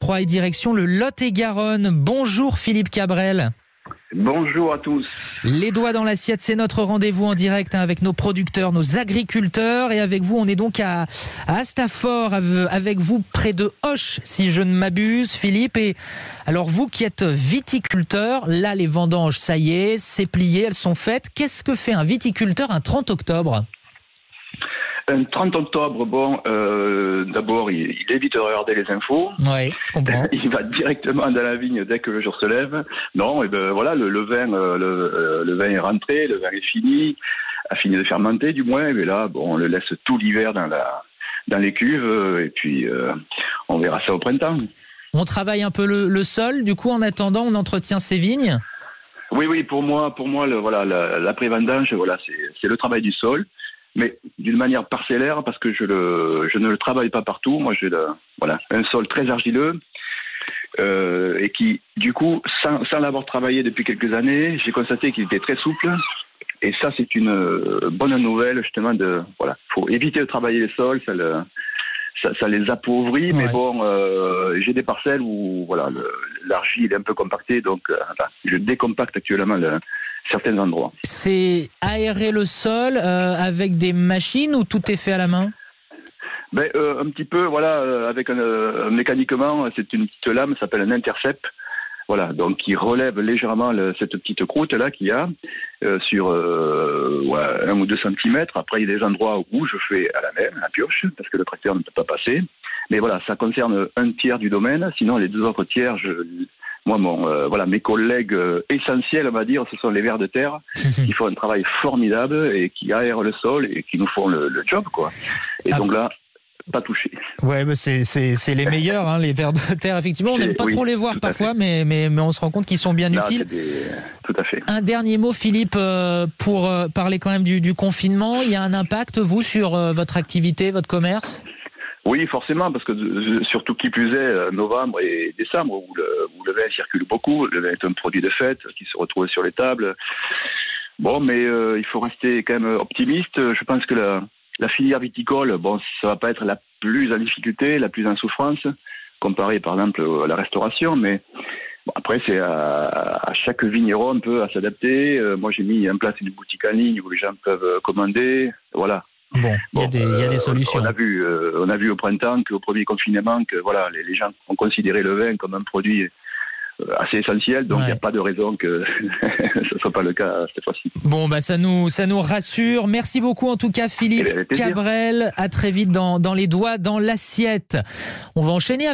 et direction le Lot-et-Garonne. Bonjour Philippe Cabrel. Bonjour à tous. Les doigts dans l'assiette, c'est notre rendez-vous en direct avec nos producteurs, nos agriculteurs. Et avec vous, on est donc à Astafort, avec vous près de Auch, si je ne m'abuse, Philippe. Et alors vous qui êtes viticulteur, là les vendanges, ça y est, c'est plié, elles sont faites. Qu'est-ce que fait un viticulteur un 30 octobre ? Un 30 octobre, d'abord, il évite de regarder les infos. Oui, je comprends. Il va directement dans la vigne dès que le jour se lève. Non, et voilà, le vin est rentré, le vin est fini, a fini de fermenter du moins. Mais là, on le laisse tout l'hiver dans les cuves, et puis on verra ça au printemps. On travaille un peu le sol, du coup, en attendant, on entretient ces vignes. Oui, pour moi, l'après-vendange, c'est le travail du sol. Mais d'une manière parcellaire, parce que je ne le travaille pas partout. Moi, j'ai un sol très argileux et qui, du coup, sans l'avoir travaillé depuis quelques années, j'ai constaté qu'il était très souple. Et ça, c'est une bonne nouvelle, justement. Faut éviter de travailler les sols, ça les appauvrit. Ouais. Mais j'ai des parcelles où l'argile est un peu compactée, donc je décompacte actuellement certains endroits. C'est aérer le sol avec des machines ou tout est fait à la main ? Un petit peu, avec un mécaniquement, c'est une petite lame, ça s'appelle un intercept. Voilà, donc qui relève légèrement cette petite croûte là qu'il y a sur 1 ou 2 centimètres. Après, il y a des endroits où je fais à la main, à la pioche, parce que le tracteur ne peut pas passer. Mais voilà, ça concerne 1/3 du domaine. Sinon, les 2 autres tiers, mes collègues essentiels, on va dire, ce sont les vers de terre qui font un travail formidable et qui aèrent le sol et qui nous font le job, quoi. Et donc là, pas touché. Ouais, mais c'est les meilleurs, hein, les vers de terre. Effectivement, on n'aime pas trop les voir parfois, mais on se rend compte qu'ils sont bien utiles. Tout à fait. Un dernier mot, Philippe, pour parler quand même du confinement. Il y a un impact, vous, sur votre activité, votre commerce ? Oui, forcément, parce que surtout qui plus est, novembre et décembre, où le vin circule beaucoup. Le vin est un produit de fête qui se retrouve sur les tables. Mais il faut rester quand même optimiste. Je pense que la filière viticole, ça va pas être la plus en difficulté, la plus en souffrance, comparé par exemple à la restauration, mais après c'est à chaque vigneron un peu à s'adapter. Moi j'ai mis en place une boutique en ligne où les gens peuvent commander, voilà. Il y a des solutions. On a vu au printemps qu'au premier confinement que les gens ont considéré le vin comme un produit assez essentiel, donc il n'y a pas de raison que ce ne soit pas le cas cette fois-ci. Ça nous rassure. Merci beaucoup en tout cas Philippe Cabrel. À très vite dans les doigts dans l'assiette. On va enchaîner